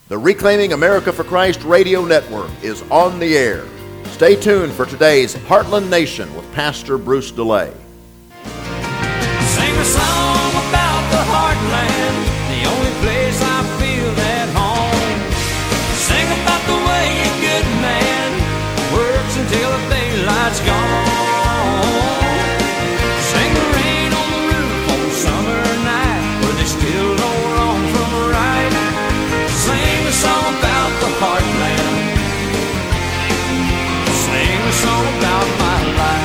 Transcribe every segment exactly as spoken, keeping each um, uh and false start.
The Reclaiming America for Christ radio network is on the air. Stay tuned for today's Heartland Nation with Pastor Bruce DeLay. Sing a song about the heartland, the only place I feel at home. Sing about the way a good man works until the daylight's gone. Sing the rain on the roof on summer night, where they still know wrong from right. Sing a song about the heartland. Sing a song about my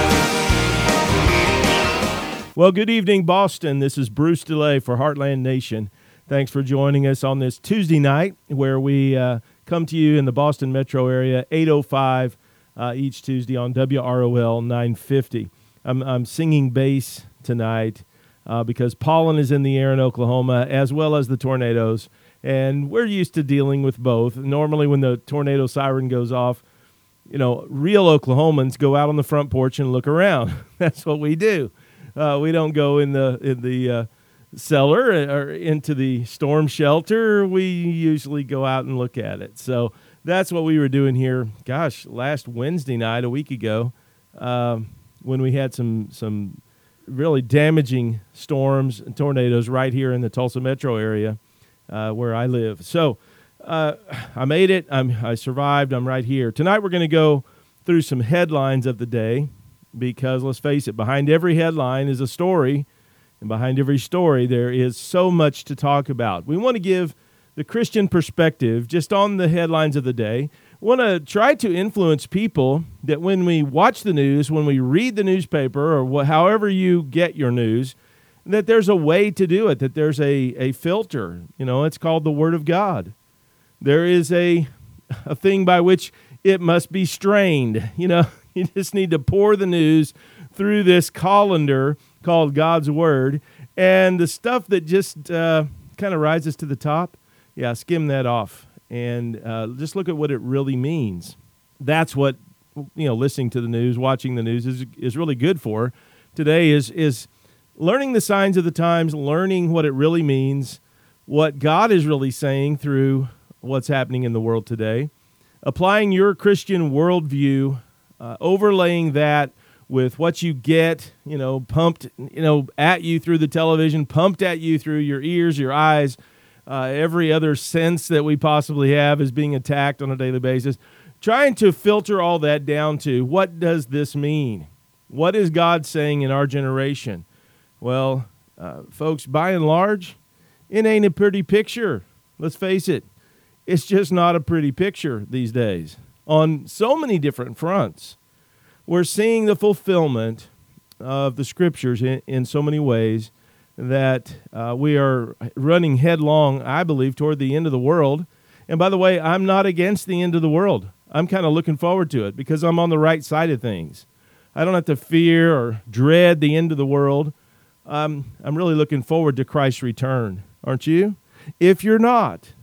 life. Well, good evening, Boston. This is Bruce DeLay for Heartland Nation. Thanks for joining us on this Tuesday night where we uh, come to you in the Boston metro area, eight oh five uh, each Tuesday on W R O L nine fifty. I'm, I'm singing bass tonight uh, because pollen is in the air in Oklahoma, as well as the tornadoes, and we're used to dealing with both. Normally when the tornado siren goes off, you know, real Oklahomans go out on the front porch and look around. That's what we do. Uh, we don't go in the in the uh, cellar or into the storm shelter. We usually go out and look at it. So that's what we were doing here. Gosh, last Wednesday night, a week ago, um, when we had some some really damaging storms and tornadoes right here in the Tulsa metro area uh, where I live. So uh, I made it. I'm, I survived. I'm right here. Tonight we're going to go through some headlines of the day. Because let's face it, behind every headline is a story, and behind every story there is so much to talk about. We want to give the Christian perspective just on the headlines of the day. We want to try to influence people that when we watch the news, when we read the newspaper, or wh- however you get your news, that there's a way to do it, that there's a, a filter. You know, it's called the Word of God. There is a a thing by which it must be strained, you know. You just need to pour the news through this colander called God's Word, and the stuff that just uh, kind of rises to the top, yeah, skim that off and uh, just look at what it really means. That's what, you know, listening to the news, watching the news is is really good for. Today is is learning the signs of the times, learning what it really means, what God is really saying through what's happening in the world today, applying your Christian worldview. Uh, overlaying that with what you get, you know, pumped, you know, at you through the television, pumped at you through your ears, your eyes, uh, every other sense that we possibly have is being attacked on a daily basis. Trying to filter all that down to what does this mean? What is God saying in our generation? Well, uh, folks, by and large, it ain't a pretty picture. Let's face it. It's just not a pretty picture these days. On so many different fronts, we're seeing the fulfillment of the Scriptures in, in so many ways that uh, we are running headlong, I believe, toward the end of the world. And by the way, I'm not against the end of the world. I'm kind of looking forward to it because I'm on the right side of things. I don't have to fear or dread the end of the world. Um, I'm really looking forward to Christ's return, aren't you? If you're not,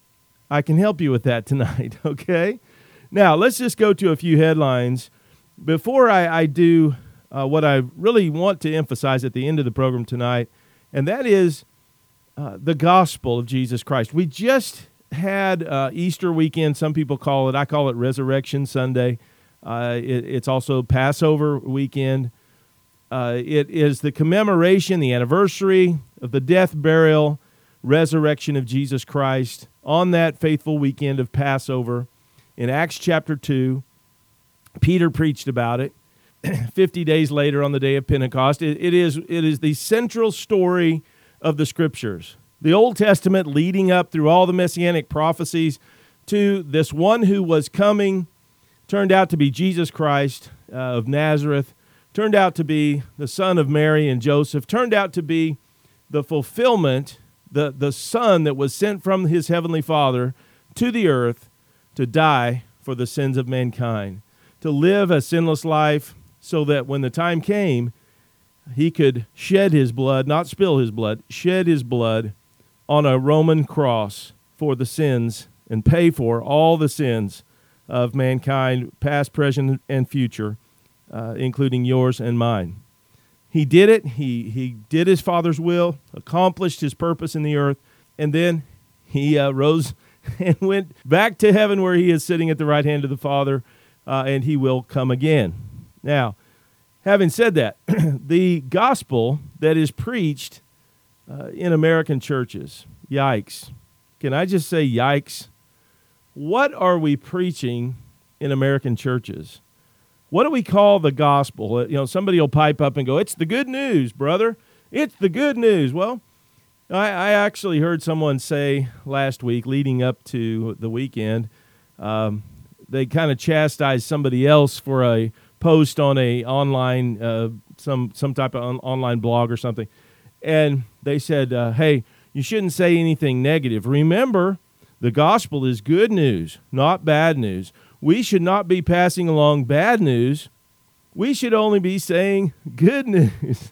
I can help you with that tonight, okay? Now, let's just go to a few headlines. Before I, I do uh, what I really want to emphasize at the end of the program tonight, and that is uh, the gospel of Jesus Christ. We just had uh, Easter weekend, some people call it. I call it Resurrection Sunday. Uh, it, it's also Passover weekend. Uh, it is the commemoration, the anniversary of the death, burial, resurrection of Jesus Christ on that faithful weekend of Passover. In Acts chapter two, Peter preached about it. Fifty days later, on the day of Pentecost, it, it is it is the central story of the Scriptures. The Old Testament leading up through all the messianic prophecies to this one who was coming, turned out to be Jesus Christ uh, of Nazareth, turned out to be the son of Mary and Joseph, turned out to be the fulfillment, the, the Son that was sent from his heavenly Father to the earth to die for the sins of mankind, to live a sinless life so that when the time came, he could shed his blood, not spill his blood, shed his blood on a Roman cross for the sins and pay for all the sins of mankind, past, present, and future, uh, including yours and mine. He did it. He, he did his Father's will, accomplished his purpose in the earth, and then he uh, rose and went back to heaven where he is sitting at the right hand of the Father, uh, and he will come again. Now, having said that, the gospel that is preached uh, in American churches, yikes. Can I just say yikes? What are we preaching in American churches? What do we call the gospel? Uh, You know, somebody will pipe up and go, "It's the good news, brother. It's the good news." Well, I, I actually heard someone say last week, leading up to the weekend, um, they kind of chastised somebody else for a post on a online, uh, some some type of on, online blog or something, and they said, uh, "Hey, you shouldn't say anything negative. Remember, the gospel is good news, not bad news. We should not be passing along bad news. We should only be saying good news."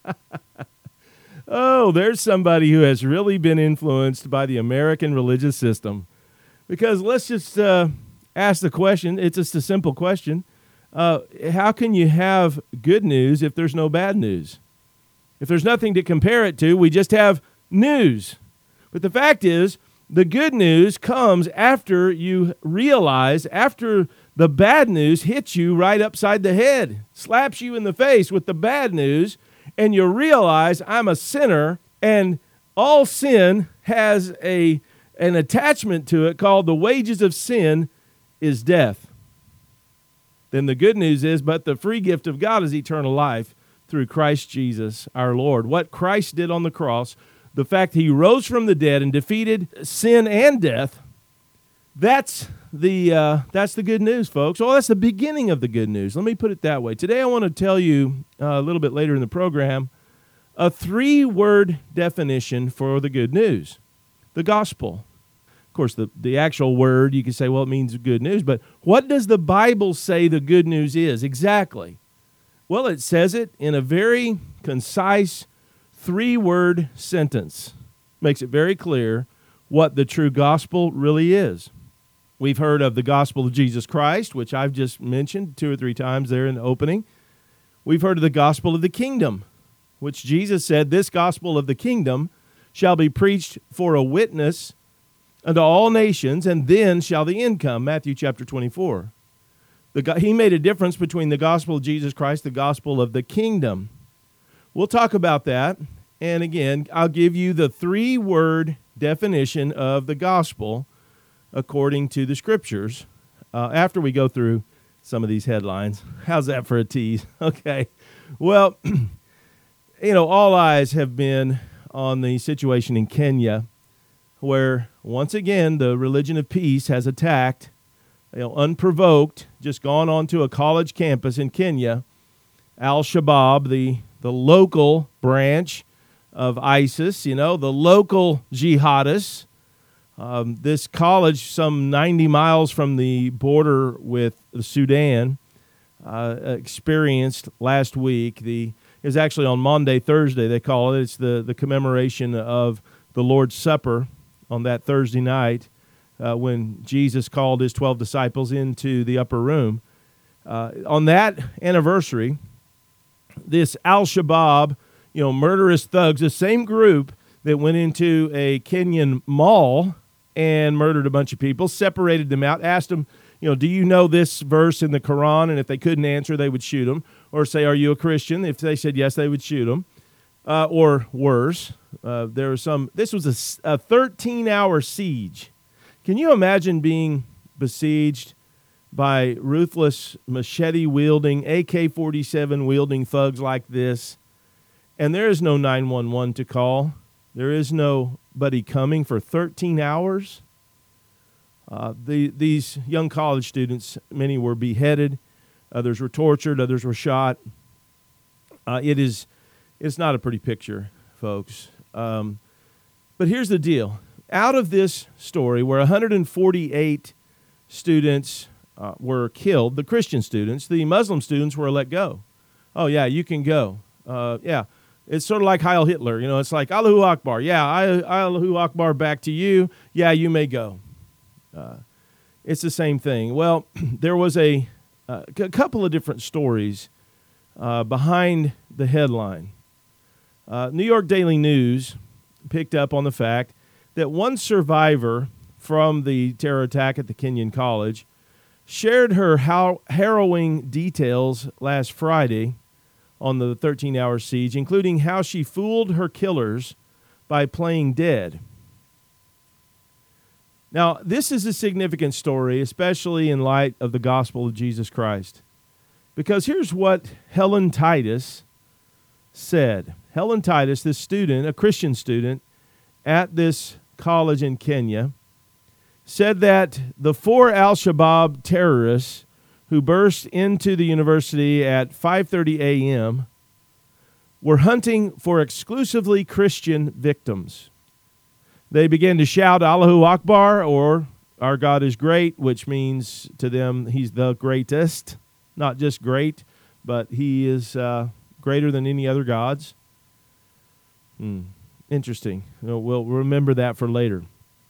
Oh, there's somebody who has really been influenced by the American religious system. Because let's just uh, ask the question. It's just a simple question. Uh, how can you have good news if there's no bad news? If there's nothing to compare it to, we just have news. But the fact is, the good news comes after you realize, after the bad news hits you right upside the head, slaps you in the face with the bad news, and you realize I'm a sinner, and all sin has a an attachment to it called the wages of sin is death. Then the good news is, but the free gift of God is eternal life through Christ Jesus our Lord. What Christ did on the cross, the fact he rose from the dead and defeated sin and death, that's the uh, that's the good news, folks. Well, that's the beginning of the good news. Let me put it that way. Today I want to tell you uh, a little bit later in the program a three-word definition for the good news, the gospel. Of course, the, the actual word, you can say, well, it means good news, but what does the Bible say the good news is exactly? Well, it says it in a very concise three-word sentence. Makes it very clear what the true gospel really is. We've heard of the gospel of Jesus Christ, which I've just mentioned two or three times there in the opening. We've heard of the gospel of the kingdom, which Jesus said, "This gospel of the kingdom shall be preached for a witness unto all nations, and then shall the end come," Matthew chapter twenty-four. The, he made a difference between the gospel of Jesus Christ, the gospel of the kingdom. We'll talk about that. And again, I'll give you the three-word definition of the gospel according to the scriptures uh, after we go through some of these headlines. How's that for a tease? Okay. Well, you know, all eyes have been on the situation in Kenya, where once again the religion of peace has attacked, you know, unprovoked, just gone onto a college campus in Kenya. Al-Shabaab, the, the local branch of ISIS, you know, the local jihadists. Um, this college, some ninety miles from the border with the Sudan, uh, experienced last week the It was actually on Maundy Thursday, they call it. It's the, the commemoration of the Lord's Supper on that Thursday night uh, when Jesus called his twelve disciples into the upper room. Uh, on that anniversary, this Al-Shabaab, you know, murderous thugs, the same group that went into a Kenyan mall and murdered a bunch of people, separated them out, asked them, you know, do you know this verse in the Quran? And if they couldn't answer, they would shoot them. Or say, are you a Christian? If they said yes, they would shoot them. Uh, or worse, uh, there was some, this was a, a thirteen-hour siege. Can you imagine being besieged by ruthless machete-wielding, A K forty-seven-wielding thugs like this? And there is no nine one one to call. There is nobody coming for thirteen hours. Uh, the, these young college students, many were beheaded. Others were tortured. Others were shot. Uh, it is, it's not a pretty picture, folks. Um, but here's the deal. Out of this story, where one hundred forty-eight students uh, were killed, the Christian students, the Muslim students were let go. Oh, yeah, you can go. Uh, yeah, it's sort of like Heil Hitler. You know, it's like Allahu Akbar. Yeah, Allahu Akbar back to you. Yeah, you may go. Uh, it's the same thing. Well, there was a, uh, a couple of different stories uh, behind the headline. Uh, New York Daily News picked up on the fact that one survivor from the terror attack at the Kenyon College, shared her how harrowing details last Friday on the thirteen-hour siege, including how she fooled her killers by playing dead. Now, this is a significant story, especially in light of the gospel of Jesus Christ, because here's what Helen Titus said. Helen Titus, this student, a Christian student at this college in Kenya, said that the four al-Shabaab terrorists who burst into the university at five thirty a.m. were hunting for exclusively Christian victims. They began to shout Allahu Akbar, or our God is great, which means to them he's the greatest. Not just great, but he is uh, greater than any other gods. Hmm. Interesting. We'll remember that for later.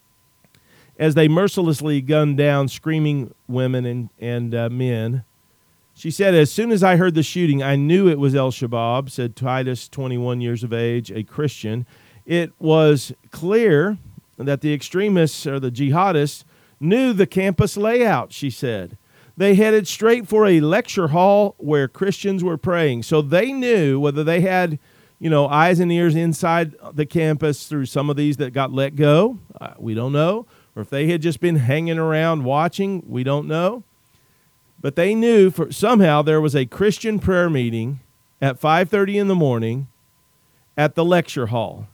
As they mercilessly gunned down screaming women and, and uh, men, she said, as soon as I heard the shooting, I knew it was al-Shabaab, said Titus, twenty-one years of age, a Christian. It was clear that the extremists or the jihadists knew the campus layout, she said. They headed straight for a lecture hall where Christians were praying. So they knew whether they had, you know, eyes and ears inside the campus through some of these that got let go. Uh, we don't know. Or if they had just been hanging around watching, we don't know. But they knew for somehow there was a Christian prayer meeting at five thirty in the morning at the lecture hall.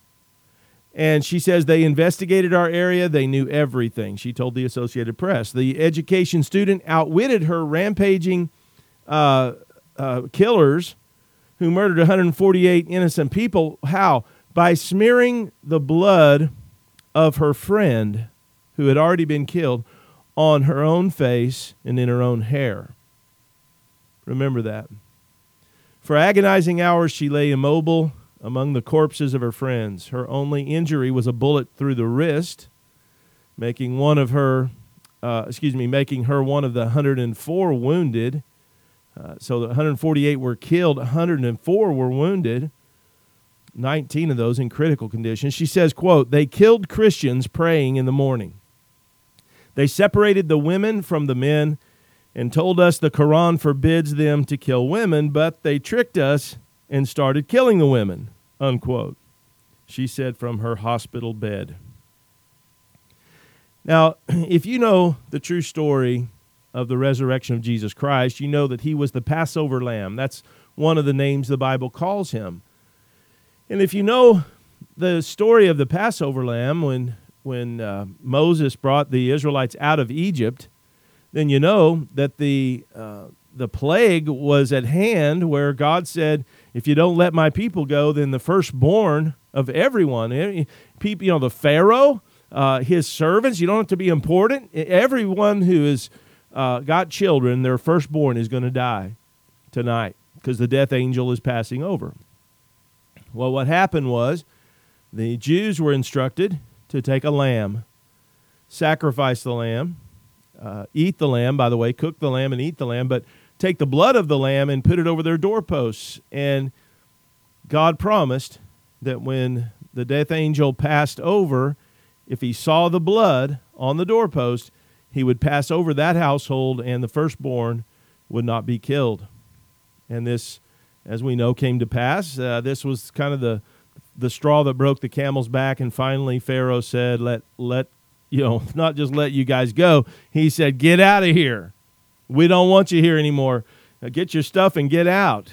And she says they investigated our area. They knew everything, she told the Associated Press. The education student outwitted her rampaging uh, uh, killers who murdered one hundred forty-eight innocent people. How? By smearing the blood of her friend who had already been killed on her own face and in her own hair. Remember that. For agonizing hours, she lay immobile among the corpses of her friends. Her only injury was a bullet through the wrist, making one of her, uh, excuse me, making her one of the one hundred four wounded. Uh, so the one hundred forty-eight were killed, one hundred four were wounded, nineteen of those in critical condition. She says, quote, they killed Christians praying in the morning. They separated the women from the men and told us the Quran forbids them to kill women, but they tricked us and started killing the women, unquote, she said from her hospital bed. Now, if you know the true story of the resurrection of Jesus Christ, you know that he was the Passover lamb. That's one of the names the Bible calls him. And if you know the story of the Passover lamb, when when uh, Moses brought the Israelites out of Egypt, then you know that the uh, the plague was at hand, where God said, if you don't let my people go, then the firstborn of everyone, people, you know, the Pharaoh, uh, his servants, you don't have to be important. Everyone who has uh, got children, their firstborn is going to die tonight because the death angel is passing over. Well, what happened was the Jews were instructed to take a lamb, sacrifice the lamb, uh, eat the lamb, by the way, cook the lamb and eat the lamb, but take the blood of the lamb and put it over their doorposts. And God promised that when the death angel passed over, if he saw the blood on the doorpost, he would pass over that household and the firstborn would not be killed. And this, as we know, came to pass. Uh, this was kind of the the straw that broke the camel's back, and finally Pharaoh said, let, let, you know, not just let you guys go. He said, get out of here. We don't want you here anymore. Now get your stuff and get out.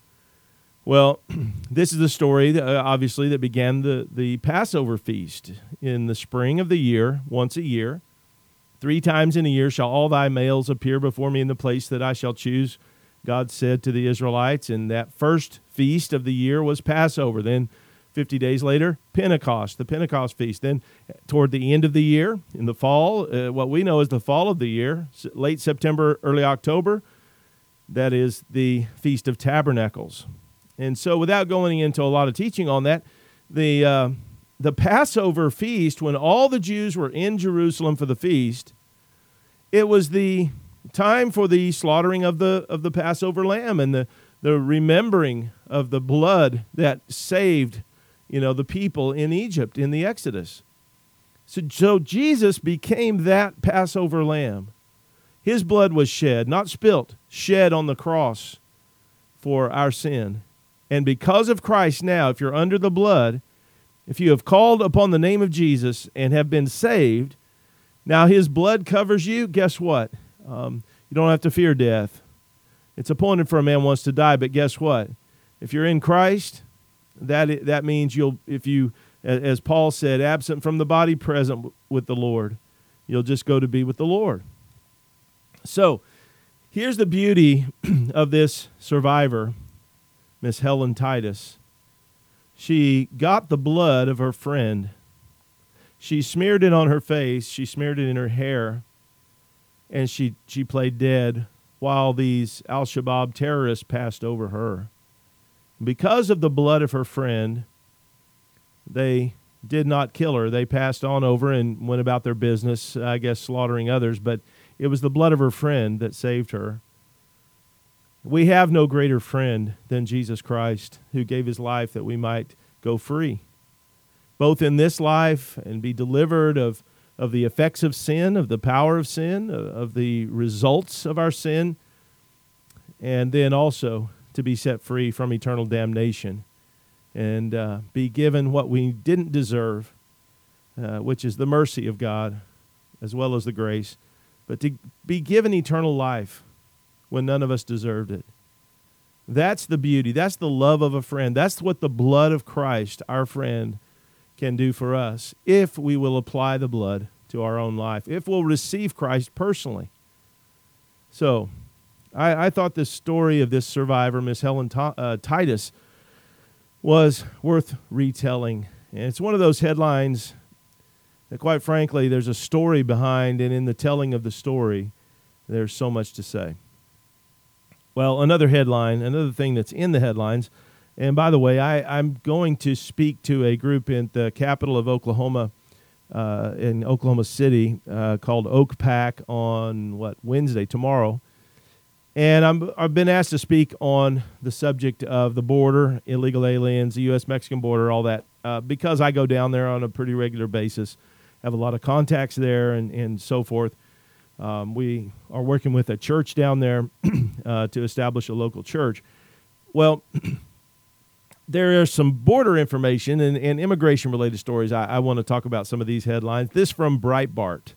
Well, this is the story, that, uh, obviously, that began the, the Passover feast. In the spring of the year, once a year, three times in a year shall all thy males appear before me in the place that I shall choose, God said to the Israelites. And that first feast of the year was Passover. Then fifty days later, Pentecost, the Pentecost feast. Then toward the end of the year, in the fall, uh, what we know as the fall of the year, late September, early October, that is the Feast of Tabernacles. And so without going into a lot of teaching on that, the uh, the Passover feast, when all the Jews were in Jerusalem for the feast, it was the time for the slaughtering of the of the Passover lamb and the, the remembering of the blood that saved, you know, the people in Egypt in the Exodus. So, so Jesus became that Passover lamb. His blood was shed, not spilt, shed on the cross for our sin. And because of Christ now, if you're under the blood, if you have called upon the name of Jesus and have been saved, now his blood covers you, guess what? Um, you don't have to fear death. It's appointed for a man once to die, but guess what? If you're in Christ, that that means you'll, if you, as Paul said, absent from the body, present with the Lord, you'll just go to be with the Lord. So here's the beauty of this survivor, Miss Helen Titus. She got the blood of her friend. She smeared it on her face. She smeared it in her hair. And she, she played dead while these Al-Shabaab terrorists passed over her. Because of the blood of her friend, they did not kill her. They passed on over and went about their business, I guess slaughtering others. But it was the blood of her friend that saved her. We have no greater friend than Jesus Christ, who gave his life that we might go free, both in this life and be delivered of, of the effects of sin, of the power of sin, of the results of our sin, and then also to be set free from eternal damnation and uh, be given what we didn't deserve, uh, which is the mercy of God as well as the grace, but to be given eternal life when none of us deserved it. That's the beauty. That's the love of a friend. That's what the blood of Christ, our friend, can do for us if we will apply the blood to our own life, if we'll receive Christ personally. So I, I thought this story of this survivor, Miss Helen T- uh, Titus, was worth retelling. And it's one of those headlines that, quite frankly, there's a story behind, and in the telling of the story, there's so much to say. Well, another headline, another thing that's in the headlines, and by the way, I, I'm going to speak to a group in the capital of Oklahoma, uh, in Oklahoma City, uh, called Oak Pack on, what, Wednesday, tomorrow. And I'm, I've been asked to speak on the subject of the border, illegal aliens, the U S Mexican border, all that, uh, because I go down there on a pretty regular basis, have a lot of contacts there and, and so forth. Um, we are working with a church down there uh, to establish a local church. Well, there is some border information and, and immigration-related stories. I, I want to talk about some of these headlines. This from Breitbart.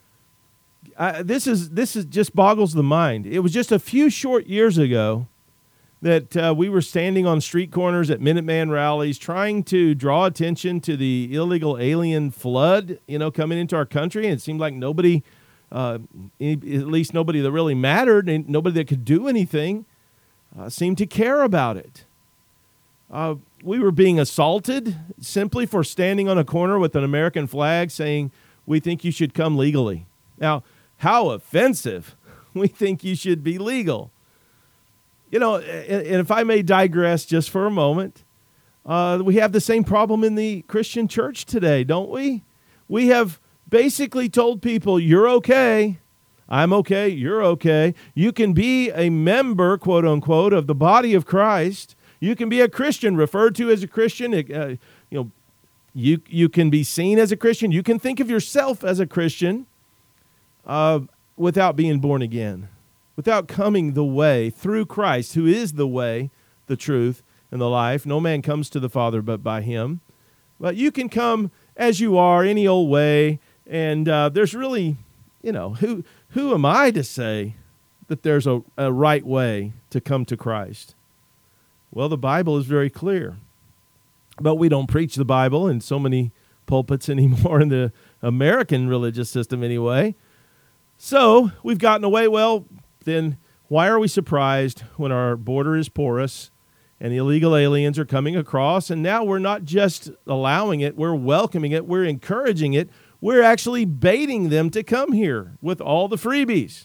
I, this is this is just boggles the mind. It was just a few short years ago that uh, we were standing on street corners at Minuteman rallies trying to draw attention to the illegal alien flood, you know, coming into our country. And it seemed like nobody... Uh, at least nobody that really mattered, and nobody that could do anything, uh, seemed to care about it. Uh, we were being assaulted simply for standing on a corner with an American flag saying, we think you should come legally. Now, how offensive. We think you should be legal. You know, and, and if I may digress just for a moment, uh, we have the same problem in the Christian church today, don't we? We have basically told people, you're okay, I'm okay, you're okay. You can be a member, quote unquote, of the body of Christ. You can be a Christian, referred to as a Christian. Uh, you know, you you can be seen as a Christian. You can think of yourself as a Christian uh, without being born again, without coming the way through Christ, who is the way, the truth, and the life. No man comes to the Father but by him. But you can come as you are, any old way. And uh, there's really, you know, who who am I to say that there's a, a right way to come to Christ? Well, the Bible is very clear. But we don't preach the Bible in so many pulpits anymore in the American religious system anyway. So we've gotten away. Well, then why are we surprised when our border is porous and the illegal aliens are coming across? And now we're not just allowing it, we're welcoming it, we're encouraging it. We're actually baiting them to come here with all the freebies.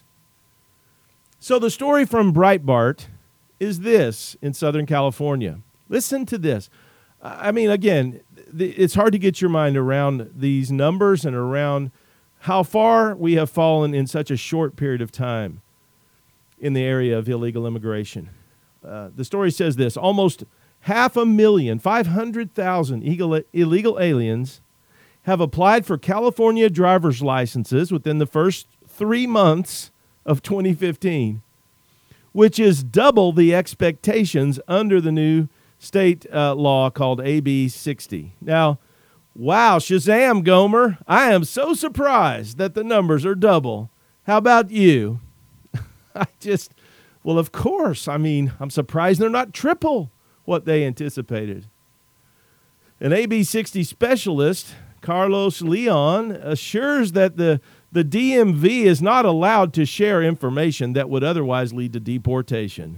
So the story from Breitbart is this in Southern California. Listen to this. I mean, again, it's hard to get your mind around these numbers and around how far we have fallen in such a short period of time in the area of illegal immigration. Uh, the story says this: almost half a million, five hundred thousand illegal aliens have applied for California driver's licenses within the first three months of twenty fifteen, which is double the expectations under the new state uh, law called A B sixty. Now, wow, Shazam, Gomer. I am so surprised that the numbers are double. How about you? I just, well, of course. I mean, I'm surprised they're not triple what they anticipated. An A B sixty specialist, Carlos Leon, assures that the, the D M V is not allowed to share information that would otherwise lead to deportation.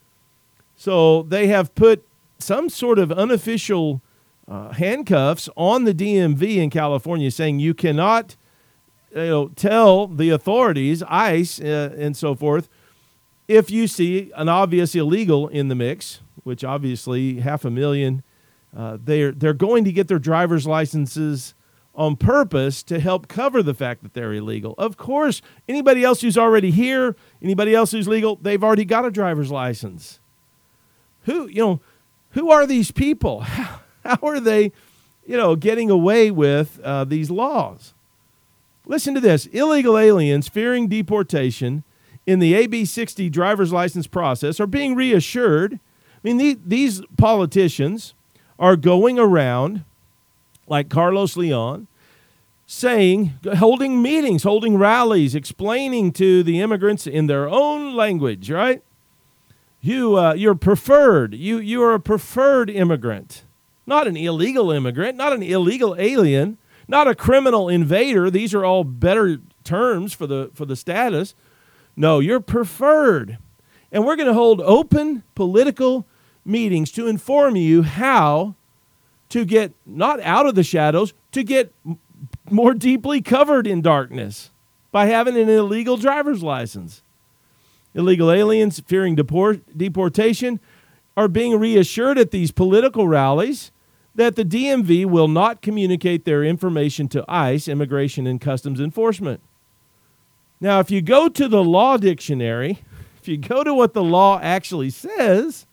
So they have put some sort of unofficial uh, handcuffs on the D M V in California, saying you cannot you know, tell the authorities, ICE uh, and so forth, if you see an obvious illegal in the mix, which obviously half a million, uh, they're, they're going to get their driver's licenses on purpose to help cover the fact that they're illegal. Of course, anybody else who's already here, anybody else who's legal, they've already got a driver's license. Who, you know, who are these people? How, how are they, you know, getting away with uh, these laws? Listen to this. Illegal aliens fearing deportation in the A B sixty driver's license process are being reassured. I mean, the, these politicians are going around, like Carlos Leon, saying, holding meetings, holding rallies, explaining to the immigrants in their own language, right? You, uh, you're preferred. You, you are a preferred immigrant, not an illegal immigrant, not an illegal alien, not a criminal invader. These are all better terms for the for the status. No, you're preferred. And we're going to hold open political meetings to inform you how to get not out of the shadows, to get m- more deeply covered in darkness by having an illegal driver's license. Illegal aliens fearing deport- deportation are being reassured at these political rallies that the D M V will not communicate their information to ICE, Immigration and Customs Enforcement. Now, if you go to the law dictionary, if you go to what the law actually says,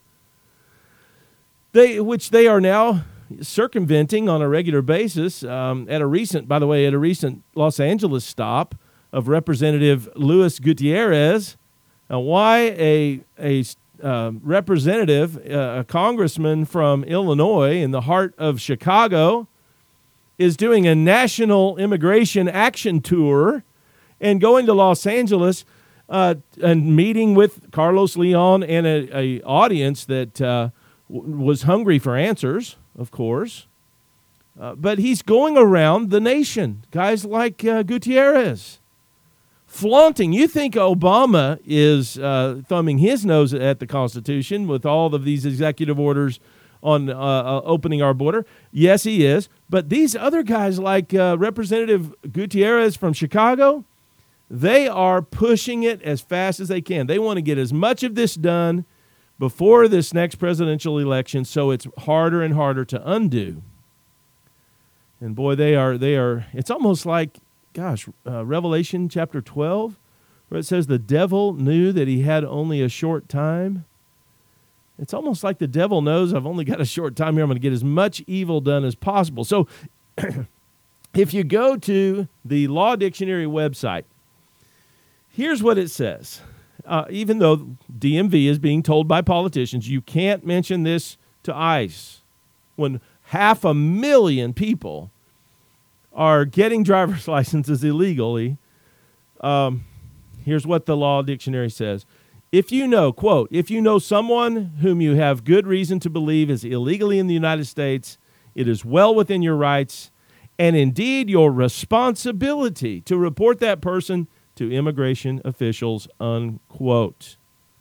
they which they are now circumventing on a regular basis, um, at a recent, by the way, at a recent Los Angeles stop of Representative Luis Gutierrez. Now, why a a uh, representative, uh, a congressman from Illinois in the heart of Chicago, is doing a national immigration action tour and going to Los Angeles uh, and meeting with Carlos Leon and a, a audience that uh, w- was hungry for answers, of course. Uh, but he's going around the nation, guys like uh, Gutierrez, flaunting. You think Obama is uh, thumbing his nose at the Constitution with all of these executive orders on uh, uh, opening our border? Yes, he is. But these other guys like uh, Representative Gutierrez from Chicago, they are pushing it as fast as they can. They want to get as much of this done before this next presidential election, so it's harder and harder to undo. And boy, they are, they are, it's almost like, gosh, uh, Revelation chapter twelve, where it says the devil knew that he had only a short time. It's almost like the devil knows I've only got a short time here. I'm going to get as much evil done as possible. So if you go to the Law Dictionary website, here's what it says. Uh, even though D M V is being told by politicians, you can't mention this to ICE when half a million people are getting driver's licenses illegally. Um, here's what the Law Dictionary says. If you know, quote, if you know someone whom you have good reason to believe is illegally in the United States, it is well within your rights and indeed your responsibility to report that person to immigration officials, unquote.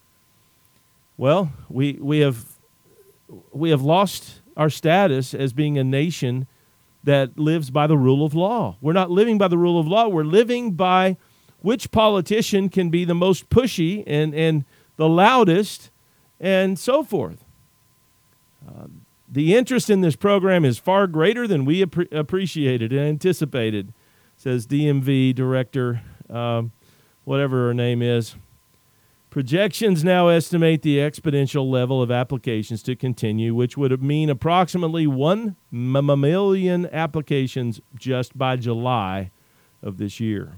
Well, we we have we have lost our status as being a nation that lives by the rule of law. We're not living by the rule of law. We're living by which politician can be the most pushy and, and the loudest and so forth. Uh, the interest in this program is far greater than we ap- appreciated and anticipated, says D M V Director, um, whatever her name is. Projections now estimate the exponential level of applications to continue, which would mean approximately one million applications just by July of this year.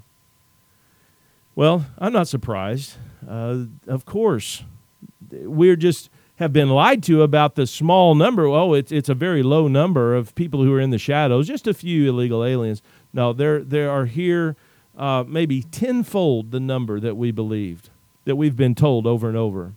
Well, I'm not surprised. Uh, of course, we're just have been lied to about the small number. Oh, it's it's a very low number of people who are in the shadows, just a few illegal aliens. No, there there are here uh, maybe tenfold the number that we believed, that we've been told over and over.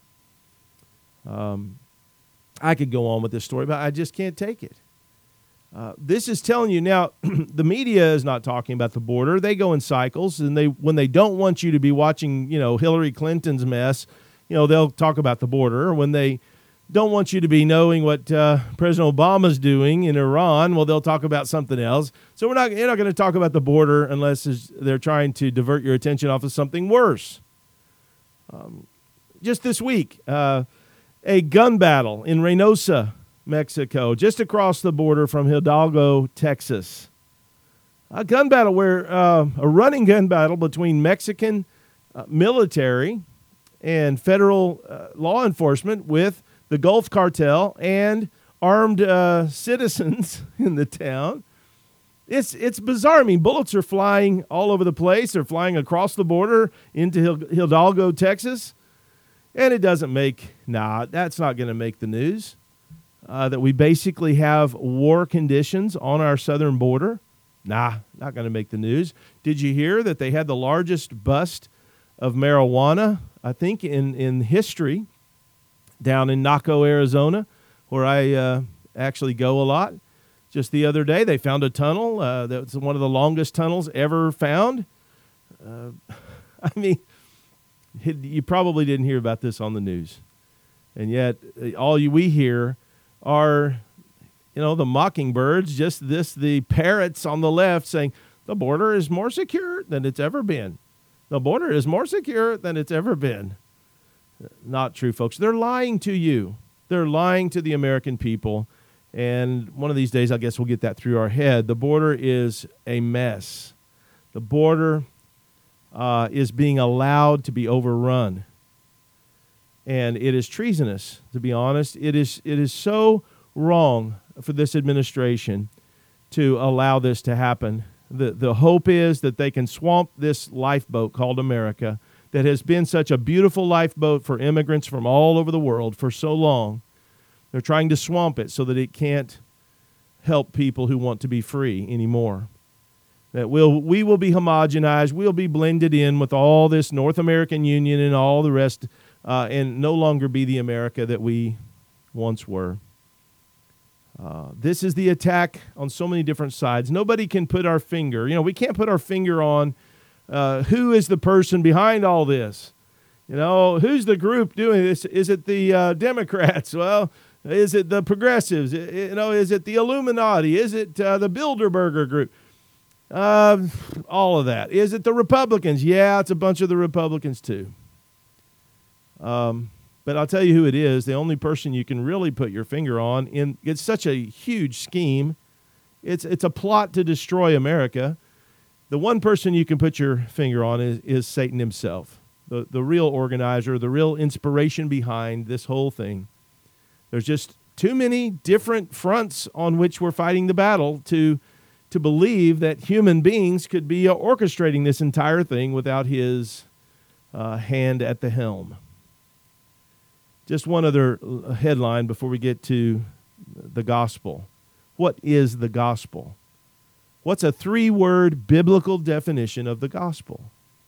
Um, I could go on with this story, but I just can't take it. Uh, this is telling you now, the media is not talking about the border. They go in cycles, and they when they don't want you to be watching, you know, Hillary Clinton's mess, you know, they'll talk about the border. Or when they don't want you to be knowing what uh, President Obama's doing in Iran, well, they'll talk about something else. So we're not you're not going to talk about the border unless they're trying to divert your attention off of something worse. Um, just this week, uh, a gun battle in Reynosa, Mexico, just across the border from Hidalgo, Texas. A gun battle where uh, a running gun battle between Mexican uh, military and federal uh, law enforcement with the Gulf Cartel and armed uh, citizens in the town. It's it's bizarre. I mean, bullets are flying all over the place. They're flying across the border into Hidalgo, Texas. And it doesn't make, nah, that's not going to make the news. Uh, that we basically have war conditions on our southern border. Nah, not going to make the news. Did you hear that they had the largest bust of marijuana, I think, in, in history down in Naco, Arizona, where I uh, actually go a lot? Just the other day, they found a tunnel. Uh, that's one of the longest tunnels ever found. Uh, I mean, you probably didn't hear about this on the news. And yet, all you, we hear are, you know, the mockingbirds, just this, the parrots on the left saying, the border is more secure than it's ever been. The border is more secure than it's ever been. Not true, folks. They're lying to you. They're lying to the American people. And one of these days, I guess we'll get that through our head. The border is a mess. The border uh, is being allowed to be overrun. And it is treasonous, to be honest. It is it is so wrong for this administration to allow this to happen. The, the hope is that they can swamp this lifeboat called America that has been such a beautiful lifeboat for immigrants from all over the world for so long. They're trying to swamp it so that it can't help people who want to be free anymore. That we'll, we will be homogenized. We'll be blended in with all this North American Union and all the rest, uh, and no longer be the America that we once were. Uh, this is the attack on so many different sides. Nobody can put our finger, you know, we can't put our finger on uh, who is the person behind all this. You know, who's the group doing this? Is it the uh, Democrats? Well, is it the progressives? You know, is it the Illuminati? Is it uh, the Bilderberger group? Uh, all of that. Is it the Republicans? Yeah, it's a bunch of the Republicans too. Um, but I'll tell you who it is. The only person you can really put your finger on, in it's such a huge scheme. It's it's a plot to destroy America. The one person you can put your finger on is, is Satan himself, the, the real organizer, the real inspiration behind this whole thing. There's just too many different fronts on which we're fighting the battle to to believe that human beings could be orchestrating this entire thing without his uh, hand at the helm. Just one other headline before we get to the gospel. What is the gospel? What's a three-word biblical definition of the gospel?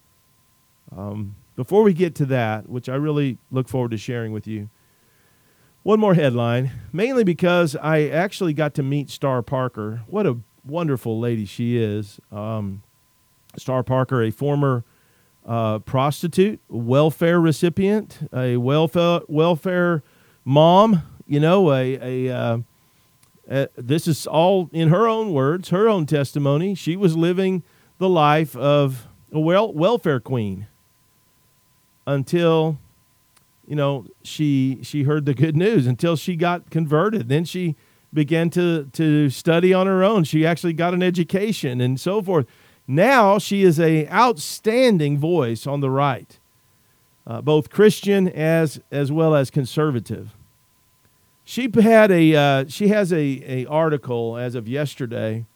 Um, before we get to that, which I really look forward to sharing with you, one more headline, mainly because I actually got to meet Star Parker. What a wonderful lady she is. Um, Star Parker, a former uh, prostitute, welfare recipient, a welfare welfare mom. You know, a a uh, uh, this is all in her own words, her own testimony. She was living the life of a wel- welfare queen until, you know, she she heard the good news, until she got converted. Then she began to, to study on her own. She actually got an education and so forth. Now she is a outstanding voice on the right. uh, both Christian as as well as conservative. She had a uh, she has a, a article as of yesterday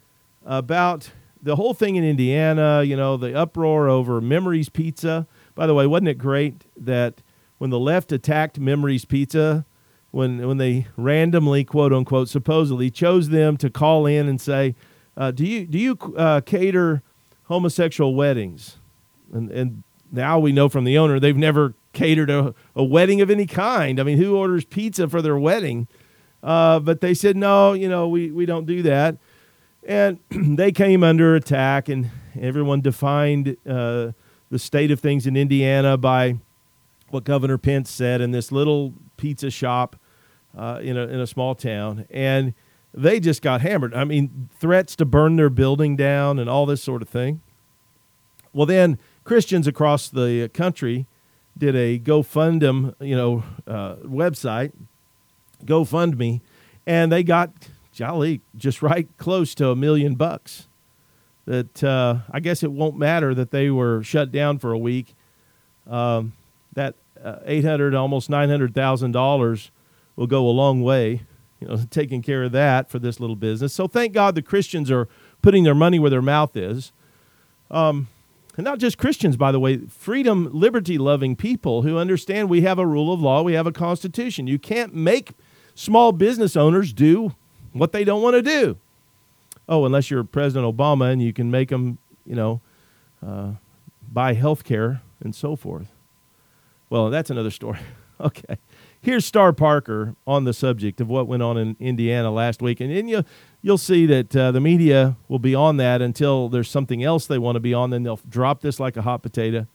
about the whole thing in Indiana, you know, the uproar over Memories Pizza. By the way, wasn't it great that when the left attacked Memories Pizza, when when they randomly, quote unquote, supposedly chose them to call in and say, uh, do you do you uh, cater homosexual weddings? And and now we know from the owner they've never catered a, a wedding of any kind. I mean, who orders pizza for their wedding? Uh, but they said, no, you know, we, we don't do that. And they came under attack, and everyone defined uh, the state of things in Indiana by what Governor Pence said in this little pizza shop uh, in, a, in a small town. And they just got hammered. I mean, threats to burn their building down and all this sort of thing. Well, then Christians across the country did a GoFundMe, you know, uh, website, GoFundMe, and they got, jolly, just right close to a million bucks. That uh, I guess it won't matter that they were shut down for a week. Um, that uh, eight hundred, almost nine hundred thousand dollars will go a long way, you know, taking care of that for this little business. So thank God the Christians are putting their money where their mouth is. Um, And not just Christians, by the way, freedom, liberty-loving people who understand we have a rule of law, we have a constitution. You can't make small business owners do what they don't want to do. Oh, unless you're President Obama and you can make them, you know, uh, buy health care and so forth. Well, that's another story. Okay. Here's Star Parker on the subject of what went on in Indiana last week. And, and you, you'll see that uh, the media will be on that until there's something else they want to be on. Then they'll drop this like a hot potato.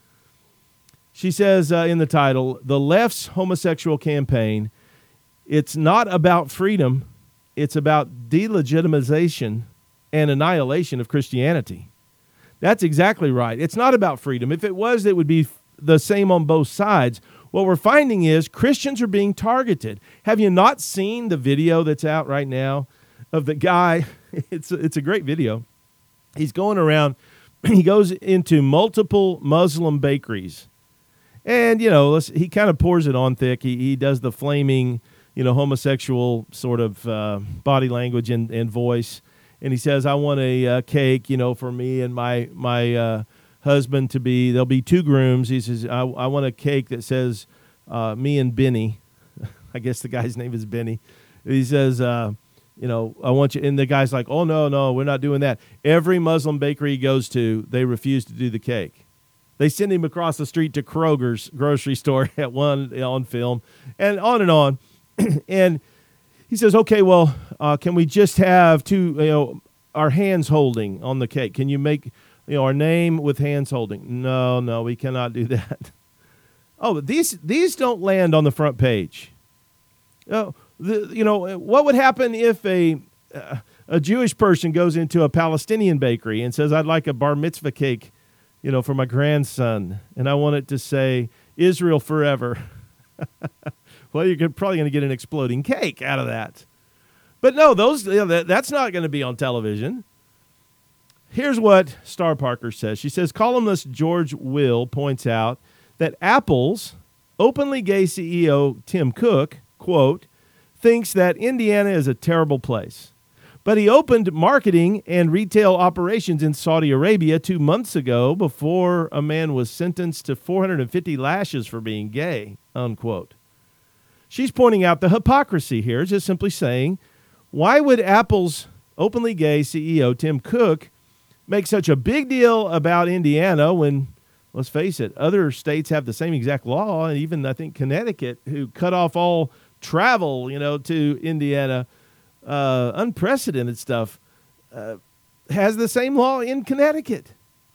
She says uh, in the title, the left's homosexual campaign, it's not about freedom. It's about delegitimization and annihilation of Christianity. That's exactly right. It's not about freedom. If it was, it would be the same on both sides. What we're finding is Christians are being targeted. Have you not seen the video that's out right now of the guy? It's a, it's a great video. He's going around. He goes into multiple Muslim bakeries. And, you know, let's, he kind of pours it on thick. He, he does the flaming, you know, homosexual sort of uh, body language and, and voice. And he says, I want a uh, cake, you know, for me and my my uh husband to be, there'll be two grooms. He says, I, I want a cake that says uh, me and Benny. I guess the guy's name is Benny. He says, uh, you know, I want you, and the guy's like, oh, no, no, we're not doing that. Every Muslim bakery he goes to, they refuse to do the cake. They send him across the street to Kroger's grocery store at one on film, and on and on. And he says, okay, well, uh, can we just have two, you know, our hands holding on the cake? Can you make, you know, our name with hands holding? No, no, we cannot do that. Oh, but these these don't land on the front page. Oh, the, you know, what would happen if a uh, a Jewish person goes into a Palestinian bakery and says, I'd like a bar mitzvah cake, you know, for my grandson, and I want it to say Israel forever. Well, you're probably going to get an exploding cake out of that. But no, those you know, that, that's not going to be on television. Here's what Star Parker says. She says, columnist George Will points out that Apple's openly gay C E O, Tim Cook, quote, thinks that Indiana is a terrible place. But he opened marketing and retail operations in Saudi Arabia two months ago before a man was sentenced to four hundred fifty lashes for being gay, unquote. She's pointing out the hypocrisy here, just simply saying, why would Apple's openly gay C E O, Tim Cook, make such a big deal about Indiana when, let's face it, other states have the same exact law, and even, I think, Connecticut, who cut off all travel, you know, to Indiana, uh, unprecedented stuff, uh, has the same law in Connecticut.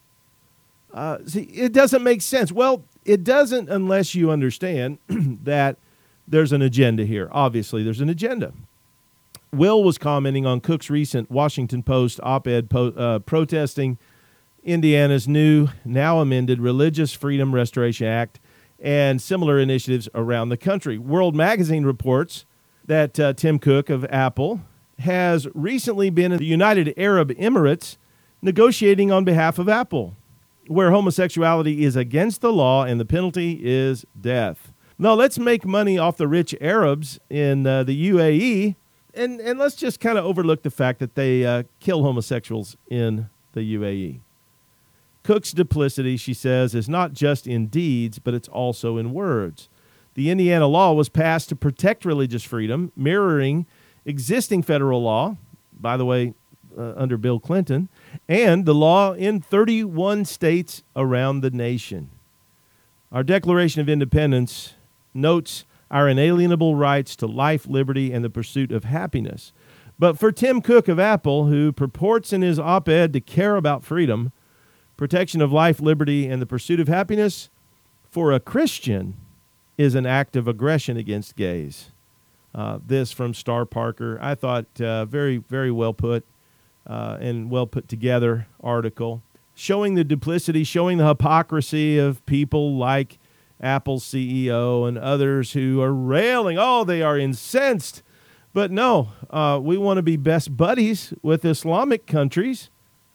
Uh, see, it doesn't make sense. Well, it doesn't unless you understand that there's an agenda here. Obviously, there's an agenda. Will was commenting on Cook's recent Washington Post op-ed po- uh, protesting Indiana's new, now amended Religious Freedom Restoration Act and similar initiatives around the country. World Magazine reports that uh, Tim Cook of Apple has recently been in the United Arab Emirates negotiating on behalf of Apple. where homosexuality is against the law and the penalty is death. Now, let's make money off the rich Arabs in uh, the U A E, and, and let's just kind of overlook the fact that they uh, kill homosexuals in the U A E. Cook's duplicity, she says, is not just in deeds, but it's also in words. The Indiana law was passed to protect religious freedom, mirroring existing federal law, by the way, uh, under Bill Clinton, and the law in thirty-one states around the nation. Our Declaration of Independence notes our inalienable rights to life, liberty, and the pursuit of happiness. But for Tim Cook of Apple, who purports in his op-ed to care about freedom, protection of life, liberty, and the pursuit of happiness, for a Christian, is an act of aggression against gays. Uh, this from Star Parker. I thought uh, very, very well put uh, and well put together article, showing the duplicity, showing the hypocrisy of people like Apple's C E O and others who are railing, oh, they are incensed. But no, uh, we want to be best buddies with Islamic countries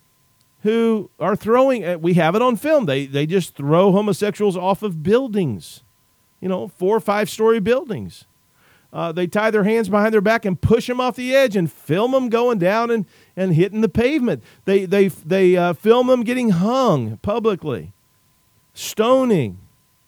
who are throwing, we have it on film, they they just throw homosexuals off of buildings, you know, four or five story buildings. Uh, they tie their hands behind their back and push them off the edge and film them going down and, and hitting the pavement. They they they uh, film them getting hung publicly, stoning.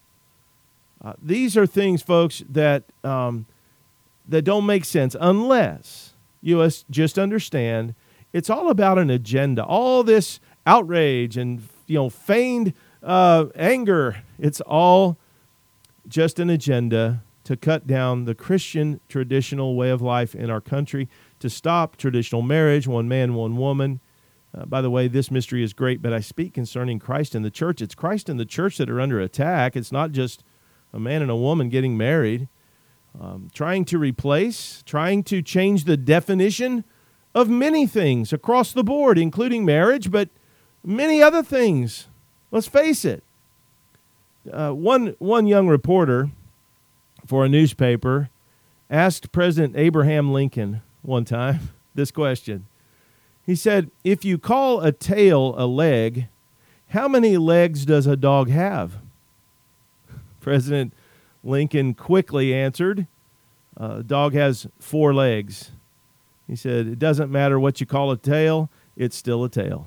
Uh, these are things, folks, that um, that don't make sense unless you just understand it's all about an agenda. All this outrage and, you know, feigned uh, anger, it's all just an agenda to cut down the Christian traditional way of life in our country, to stop traditional marriage, one man, one woman. Uh, by the way, this mystery is great, but I speak concerning Christ and the church. It's Christ and the church that are under attack. It's not just a man and a woman getting married. Um, trying to replace, trying to change the definition of many things across the board, including marriage, but many other things. Let's face it. Uh, one one young reporter for a newspaper asked President Abraham Lincoln one time this question. He said, if you call a tail a leg, how many legs does a dog have? President Lincoln quickly answered, uh, a dog has four legs. He said, it doesn't matter what you call a tail, it's still a tail.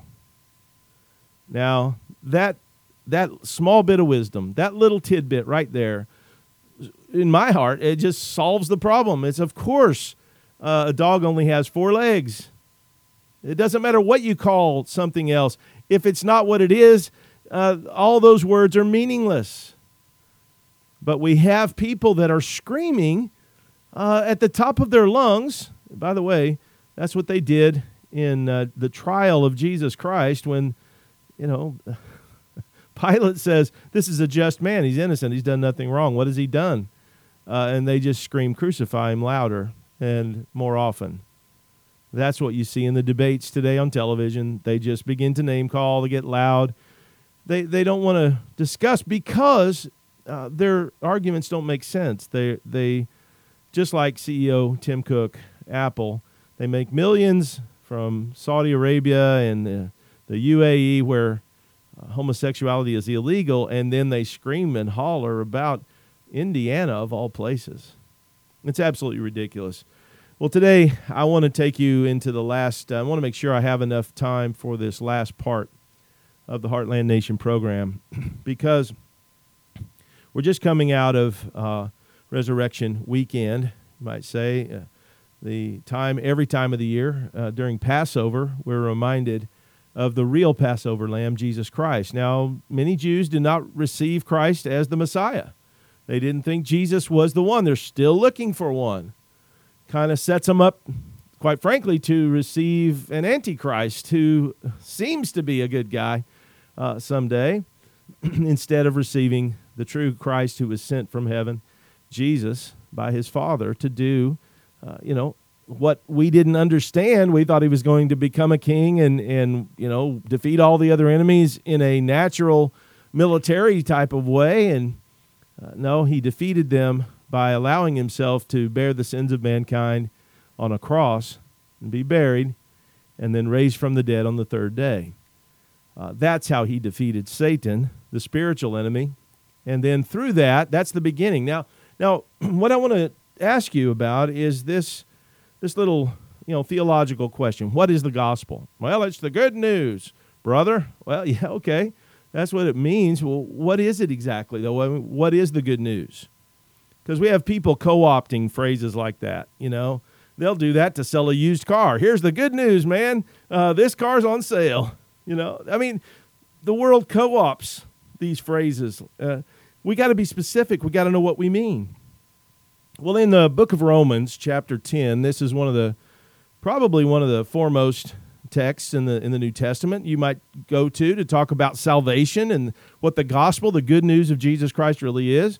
Now, that that small bit of wisdom, that little tidbit right there, in my heart, it just solves the problem. It's, of course, uh, a dog only has four legs. It doesn't matter what you call something else. If it's not what it is, uh, all those words are meaningless. But we have people that are screaming uh, at the top of their lungs. By the way, that's what they did in uh, the trial of Jesus Christ when, you know, Pilate says, this is a just man. He's innocent. He's done nothing wrong. What has he done? Uh, and they just scream, crucify him louder and more often. That's what you see in the debates today on television. They just begin to name call, they get loud. They they don't want to discuss because uh, their arguments don't make sense. They they just like C E O Tim Cook, Apple, they make millions from Saudi Arabia and the, the U A E where uh, homosexuality is illegal, and then they scream and holler about Indiana of all places. It's absolutely ridiculous. Well, today I want to take you into the last, uh, I want to make sure I have enough time for this last part of the Heartland Nation program because we're just coming out of uh, Resurrection Weekend, you might say. Uh, the time, every time of the year uh, during Passover, we're reminded of the real Passover lamb, Jesus Christ. Now, many Jews did not receive Christ as the Messiah. They didn't think Jesus was the one. They're still looking for one. Kind of sets them up, quite frankly, to receive an antichrist who seems to be a good guy uh, someday, instead of receiving the true Christ who was sent from heaven, Jesus, by his Father, to do, uh, you know, what we didn't understand. We thought he was going to become a king and, and, you know, defeat all the other enemies in a natural military type of way. And uh, no, he defeated them by allowing himself to bear the sins of mankind on a cross and be buried and then raised from the dead on the third day. Uh, that's how he defeated Satan, the spiritual enemy. And then through that, that's the beginning. Now, now what I want to ask you about is this this little, you know, theological question. What is the gospel? Well, it's the good news, brother. Well, yeah, okay. That's what it means. Well, what is it exactly, though? I mean, what is the good news? Because we have people co-opting phrases like that, you know. They'll do that to sell a used car. Here's the good news, man. Uh, this car's on sale. You know, I mean, the world co-ops these phrases. Uh, we got to be specific. We got to know what we mean. Well, in the book of Romans, chapter ten, this is one of the, probably one of the foremost texts in the in the New Testament you might go to to talk about salvation and what the gospel, the good news of Jesus Christ really is.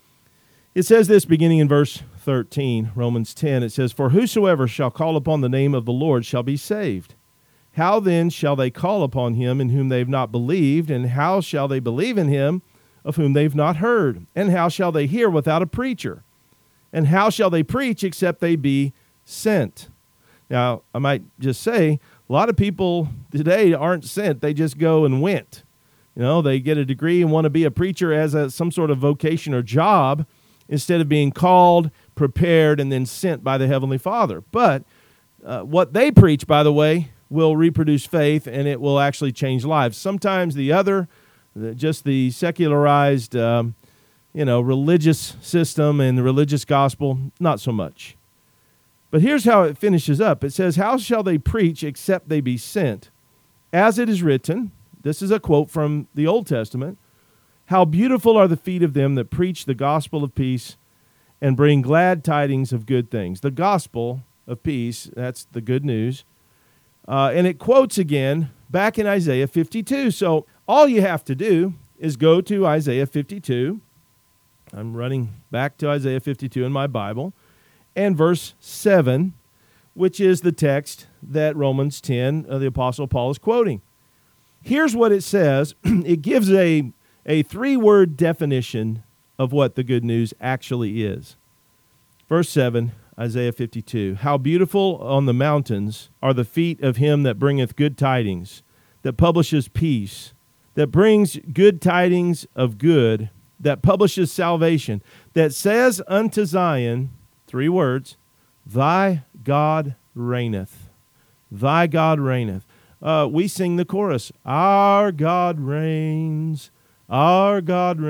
It says this beginning in verse thirteen, Romans ten. It says, "For whosoever shall call upon the name of the Lord shall be saved. How then shall they call upon him in whom they have not believed? And how shall they believe in him of whom they have not heard? And how shall they hear without a preacher? And how shall they preach except they be sent?" Now, I might just say, a lot of people today aren't sent. They just go and went. You know, they get a degree and want to be a preacher as a, some sort of vocation or job instead of being called, prepared, and then sent by the Heavenly Father. But uh, what they preach, by the way, will reproduce faith, and it will actually change lives. Sometimes the other, the, just the secularized, um, you know, religious system and the religious gospel, not so much. But here's how it finishes up. It says, "How shall they preach except they be sent? As it is written," this is a quote from the Old Testament, "How beautiful are the feet of them that preach the gospel of peace and bring glad tidings of good things." The gospel of peace, that's the good news. Uh, and it quotes again back in Isaiah fifty-two. So all you have to do is go to Isaiah fifty-two. I'm running back to Isaiah fifty-two in my Bible. And verse seven, which is the text that Romans ten, uh, the Apostle Paul is quoting. Here's what it says. It gives a, a three-word definition of what the good news actually is. Verse seven, Isaiah fifty-two, "How beautiful on the mountains are the feet of him that bringeth good tidings, that publishes peace, that brings good tidings of good, that publishes salvation, that says unto Zion," three words, "Thy God reigneth." Thy God reigneth. Uh, we sing the chorus, "Our God reigns, our God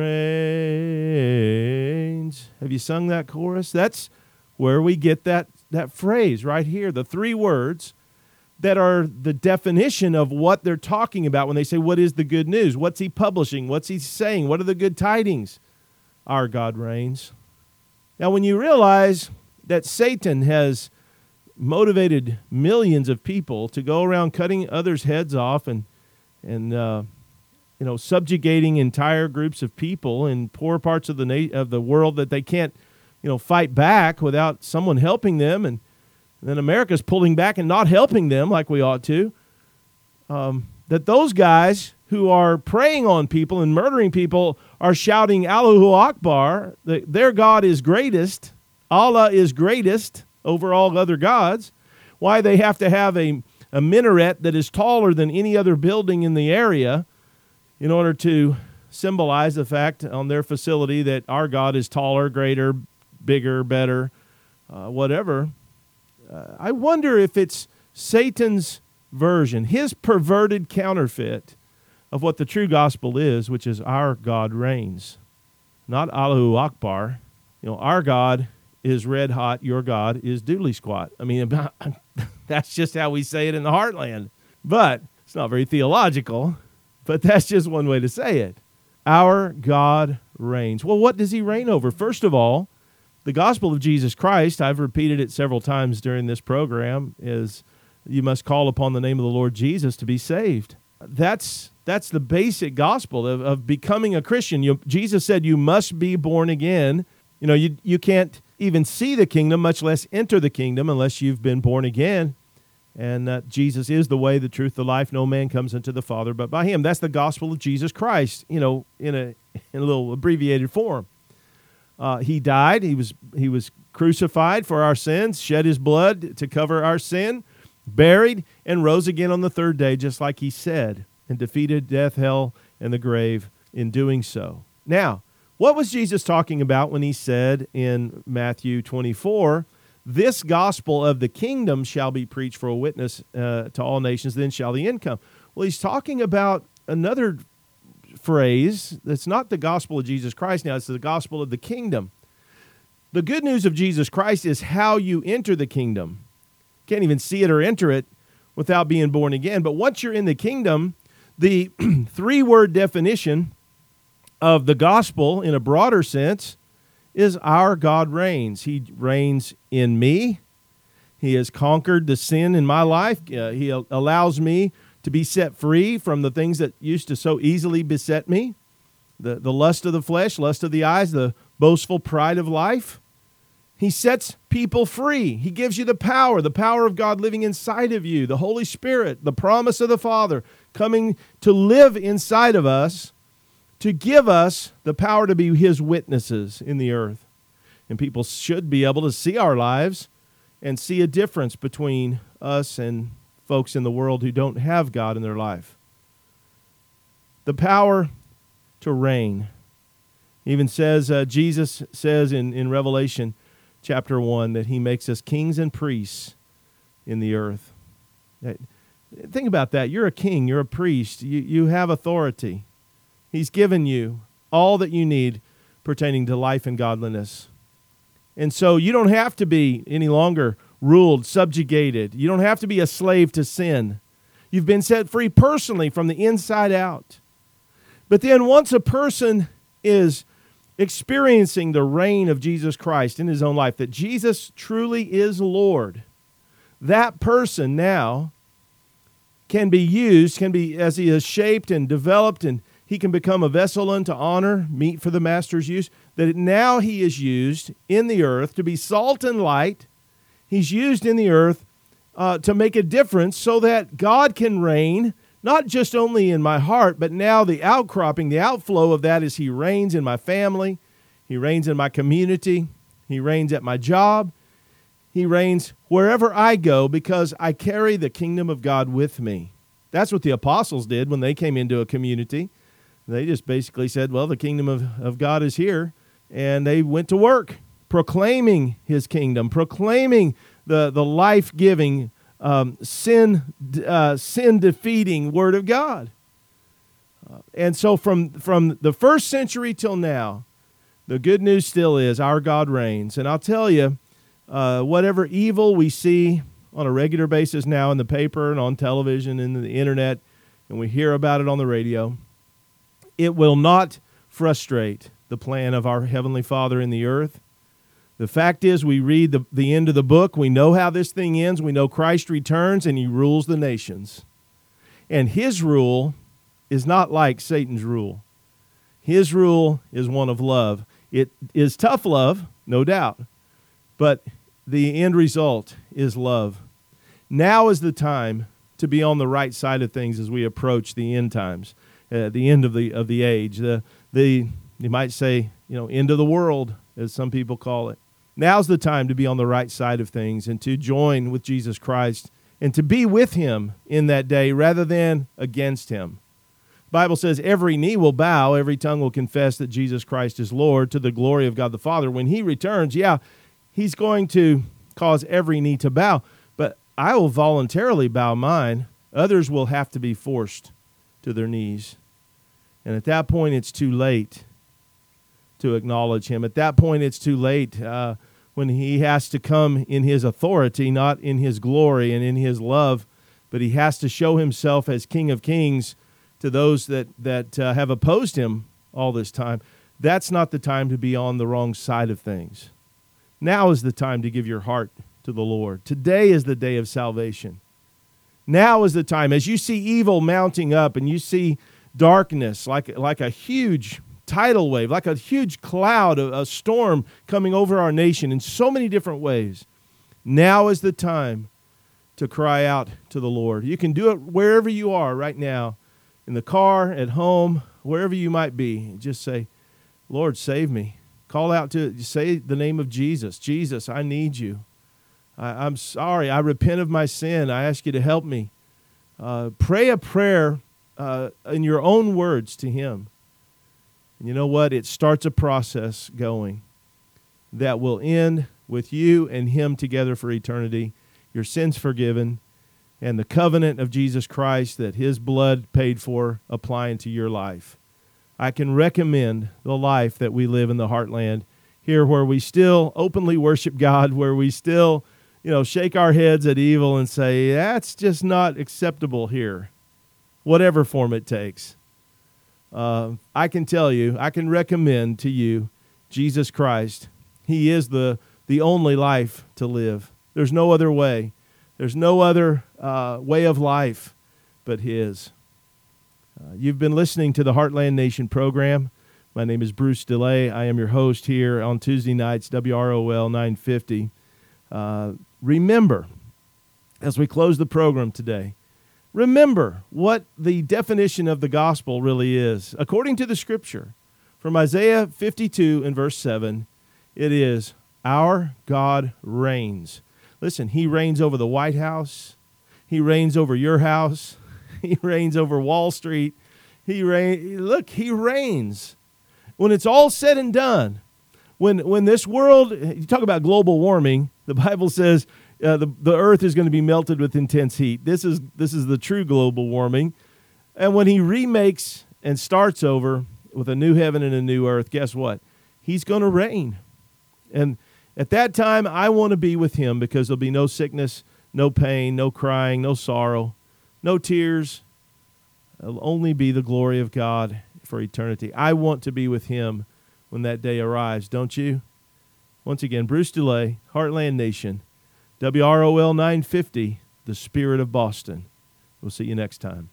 reigns." Have you sung that chorus? That's where we get that, that phrase right here, the three words that are the definition of what they're talking about when they say, what is the good news? What's he publishing? What's he saying? What are the good tidings? Our God reigns. Now, when you realize that Satan has motivated millions of people to go around cutting others' heads off and, and uh, you know, subjugating entire groups of people in poor parts of the na- of the world that they can't, you know, fight back without someone helping them, and then America's pulling back and not helping them like we ought to, um, that those guys who are preying on people and murdering people are shouting Allahu Akbar, that their God is greatest, Allah is greatest over all other gods. Why they have to have a, a minaret that is taller than any other building in the area in order to symbolize the fact on their facility that our God is taller, greater, bigger, better, uh, whatever. Uh, I wonder if it's Satan's version, his perverted counterfeit of what the true gospel is, which is our God reigns. Not Allahu Akbar. You know, our God is red hot, your God is doodly squat. I mean, about, that's just how we say it in the heartland. But it's not very theological, but that's just one way to say it. Our God reigns. Well, what does he reign over? First of all, the gospel of Jesus Christ, I've repeated it several times during this program, is you must call upon the name of the Lord Jesus to be saved. That's that's the basic gospel of, of becoming a Christian. You, Jesus said you must be born again. You know, you you can't even see the kingdom, much less enter the kingdom, unless you've been born again. And uh, Jesus is the way, the truth, the life. No man comes unto the Father but by him. That's the gospel of Jesus Christ, you know, in a in a little abbreviated form. Uh, he died. He was he was crucified for our sins, shed his blood to cover our sin, buried, and rose again on the third day, just like he said. and defeated death, hell, and the grave in doing so. Now, what was Jesus talking about when he said in Matthew twenty-four, this gospel of the kingdom shall be preached for a witness uh, to all nations, then shall the end come? Well, he's talking about another phrase that's not the gospel of Jesus Christ now, it's the gospel of the kingdom. The good news of Jesus Christ is how you enter the kingdom. Can't even see it or enter it without being born again. But once you're in the kingdom, the three-word definition of the gospel in a broader sense is our God reigns. He reigns in me. He has conquered the sin in my life. Uh, he al- allows me to be set free from the things that used to so easily beset me, the, the lust of the flesh, lust of the eyes, the boastful pride of life. He sets people free. He gives you the power, the power of God living inside of you, the Holy Spirit, the promise of the Father coming to live inside of us to give us the power to be his witnesses in the earth. And people should be able to see our lives and see a difference between us and folks in the world who don't have God in their life. The power to reign. Even says, uh, Jesus says in, in Revelation chapter one that he makes us kings and priests in the earth. Think about that. You're a king. You're a priest. You, you have authority. He's given you all that you need pertaining to life and godliness. And so you don't have to be any longer ruled, subjugated. You don't have to be a slave to sin. You've been set free personally from the inside out. But then once a person is experiencing the reign of Jesus Christ in his own life, that Jesus truly is Lord, that person now can be used, can be, as he is shaped and developed, and he can become a vessel unto honor, meet for the master's use, that now he is used in the earth to be salt and light. He's used in the earth uh, to make a difference so that God can reign, not just only in my heart, but now the outcropping, the outflow of that is he reigns in my family, he reigns in my community, he reigns at my job, he reigns wherever I go because I carry the kingdom of God with me. That's what the apostles did when they came into a community. They just basically said, well, the kingdom of, of God is here, and they went to work proclaiming his kingdom, proclaiming the, the life-giving, um, sin, uh, sin-defeating word of God. Uh, and so from, from the first century till now, the good news still is our God reigns. And I'll tell you, uh, whatever evil we see on a regular basis now in the paper and on television and the internet, and we hear about it on the radio, it will not frustrate the plan of our Heavenly Father in the earth. The fact is, we read the, the end of the book. We know how this thing ends. We know Christ returns and he rules the nations. And his rule is not like Satan's rule. His rule is one of love. It is tough love, no doubt, but the end result is love. Now is the time to be on the right side of things as we approach the end times. Uh, the end of the of the age, the the you might say, you know, end of the world, as some people call it. Now's the time to be on the right side of things and to join with Jesus Christ and to be with him in that day rather than against him. The Bible says every knee will bow, every tongue will confess that Jesus Christ is Lord to the glory of God the Father. When he returns, yeah, he's going to cause every knee to bow, but I will voluntarily bow mine. Others will have to be forced to their knees. And at that point, it's too late to acknowledge him. At that point, it's too late uh, when he has to come in his authority, not in his glory and in his love, but he has to show himself as King of Kings to those that, that uh, have opposed him all this time. That's not the time to be on the wrong side of things. Now is the time to give your heart to the Lord. Today is the day of salvation. Now is the time. As you see evil mounting up and you see darkness like, like a huge tidal wave, like a huge cloud, a, a storm coming over our nation in so many different ways, now is the time to cry out to the Lord. You can do it wherever you are right now, in the car, at home, wherever you might be. Just say, Lord, save me. Call out to, say the name of Jesus. Jesus, I need you. I, I'm sorry. I repent of my sin. I ask you to help me. Uh, pray a prayer uh, in your own words to Him. And you know what? It starts a process going that will end with you and Him together for eternity, your sins forgiven, and the covenant of Jesus Christ that His blood paid for applying to your life. I can recommend the life that we live in the Heartland here, where we still openly worship God, where we still, you know, shake our heads at evil and say, that's just not acceptable here, whatever form it takes. Uh, I can tell you, I can recommend to you Jesus Christ. He is the, the only life to live. There's no other way. There's no other uh, way of life but His. Uh, you've been listening to the Heartland Nation program. My name is Bruce DeLay. I am your host here on Tuesday nights, W R O L nine fifty. Uh, remember, as we close the program today, remember what the definition of the gospel really is. According to the Scripture, from Isaiah fifty-two and verse seven, it is, our God reigns. Listen, He reigns over the White House. He reigns over your house. He reigns over Wall Street. He reign. Look, He reigns. When it's all said and done, when when this world, you talk about global warming, the Bible says uh, the, the earth is going to be melted with intense heat. This is this is the true global warming. And when He remakes and starts over with a new heaven and a new earth, guess what? He's going to reign. And at that time, I want to be with Him, because there'll be no sickness, no pain, no crying, no sorrow, no tears. It'll only be the glory of God for eternity. I want to be with Him when that day arrives, don't you? Once again, Bruce DeLay, Heartland Nation, W R O L nine fifty, the Spirit of Boston. We'll see you next time.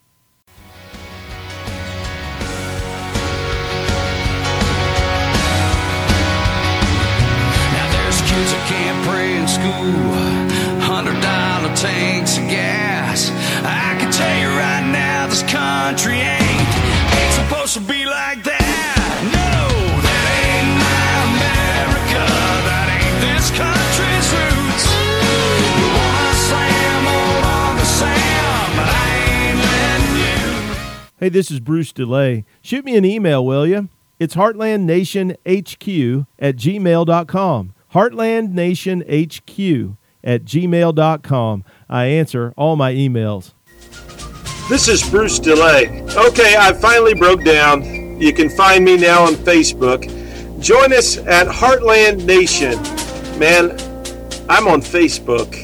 Now there's kids that can't pray in school, hundred dollar tanks of gas. I can tell you right now, this country ain't ain't supposed to be like that. No, that ain't my America. That ain't this country's roots. You wanna slam all on the Sam, but I ain't letting you. Hey, this is Bruce DeLay. Shoot me an email, will you? It's heartlandnationhq at gmail dot com. heartlandnationhq at gmail dot com. I answer all my emails. This is Bruce DeLay. Okay, I finally broke down. You can find me now on Facebook. Join us at Heartland Nation. Man, I'm on Facebook.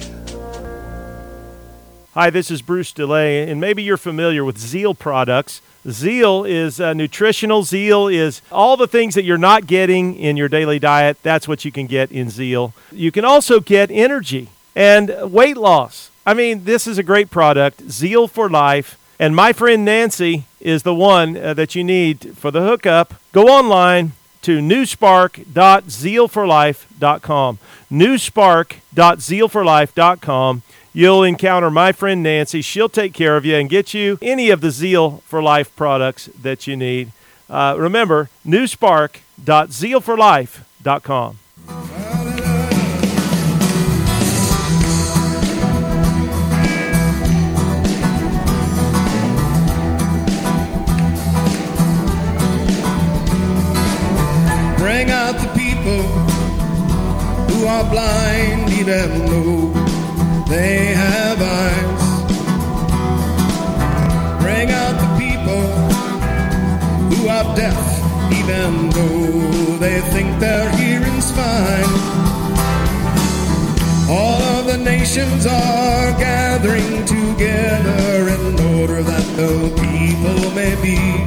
Hi, this is Bruce DeLay, and maybe you're familiar with Zeal products. Zeal is uh, nutritional. Zeal is all the things that you're not getting in your daily diet. That's what you can get in Zeal. You can also get energy and weight loss. I mean, this is a great product, Zeal for Life. And my friend Nancy is the one uh, that you need for the hookup. Go online to newspark dot zeal for life dot com. newspark dot zeal for life dot com. You'll encounter my friend Nancy. She'll take care of you and get you any of the Zeal for Life products that you need. Uh, remember, newspark dot zeal for life dot com. Bring out the people who are blind, even though they have eyes. Bring out the people who are deaf, even though they think their hearing's fine. All of the nations are gathering together in order that the people may be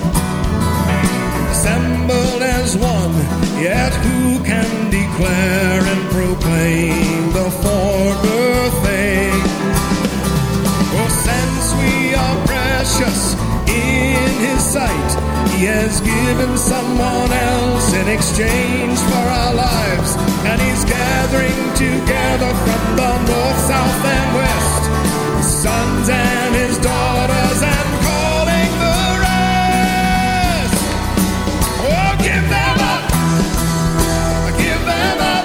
assembled as one, yet who can declare and proclaim the former thing? For since we are precious in His sight, He has given someone else in exchange for our lives, and He's gathering together from the north, south, and west, sons and His daughters, and calling the rest. Oh, give them up, give them up,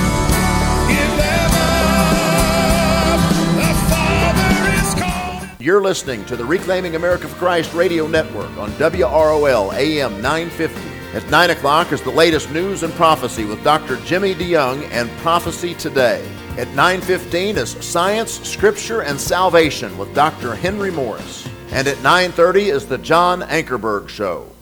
give them up. The Father is calling. You're You're listening to the Reclaiming America for Christ radio network on W R O L A M nine fifty. At nine o'clock is the latest news and prophecy with Doctor Jimmy DeYoung and Prophecy Today. At nine fifteen is Science, Scripture, and Salvation with Doctor Henry Morris. And at nine thirty is the John Ankerberg Show.